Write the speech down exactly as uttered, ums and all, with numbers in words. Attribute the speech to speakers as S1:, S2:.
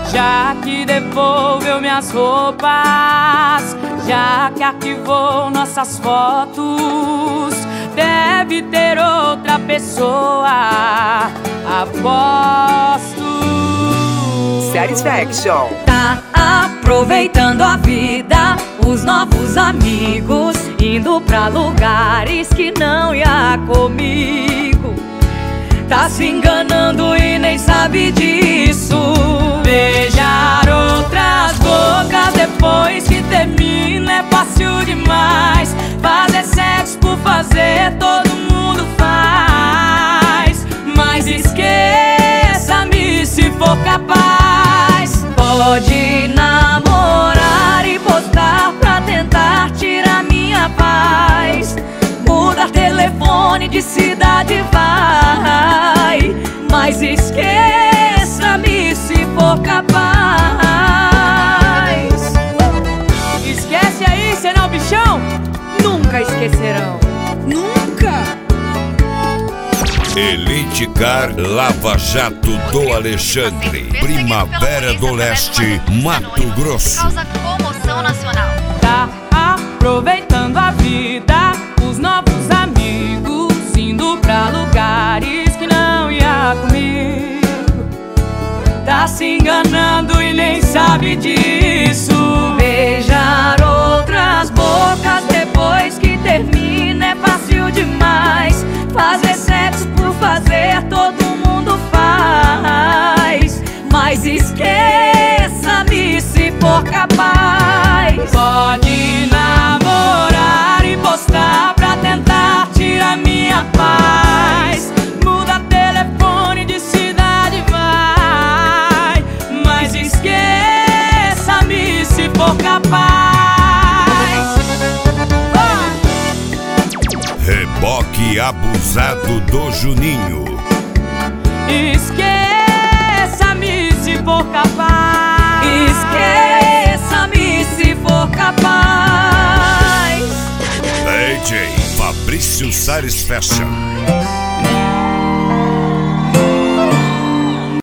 S1: já que devolveu minhas roupas, já que arquivou nossas fotos, deve ter outra pessoa, aposto.
S2: Satisfaction.
S3: Tá aproveitando a vida, os novos amigos, indo pra lugares que não ia comigo. Tá se enganando e nem sabe disso.
S1: Beijar outras bocas depois que termina é fácil demais. Fazer sexo por fazer todo mundo faz, mas esqueça-me se for capaz.
S3: Pode namorar e postar pra tentar tirar minha paz. Mudar telefone de cidade vai, mas esqueça-me se for capaz.
S1: Esquece aí, senão bichão
S3: Nunca esquecerão.
S2: Nunca!
S4: Elite Car Lava Jato do Alexandre, Primavera do Leste, Mato Grosso.
S5: Causa comoção nacional.
S1: tá aproveitando a vida, os novos amigos, indo pra lugares que não ia comigo. Tá se enganando e nem sabe disso.
S3: Beijar outras bocas depois que termina é fácil demais. Fazer sexo por fazer todo mundo faz, mas esqueça-me se for capaz.
S1: Pode namorar e postar pra tentar tirar minha paz. Muda telefone de cidade vai, mas esqueça-me se for capaz.
S4: Reboque abusado do Juninho.
S1: Esqueça-me se for capaz.
S3: Esqueça-me se for capaz.
S4: D J Fabrício Satisfaction.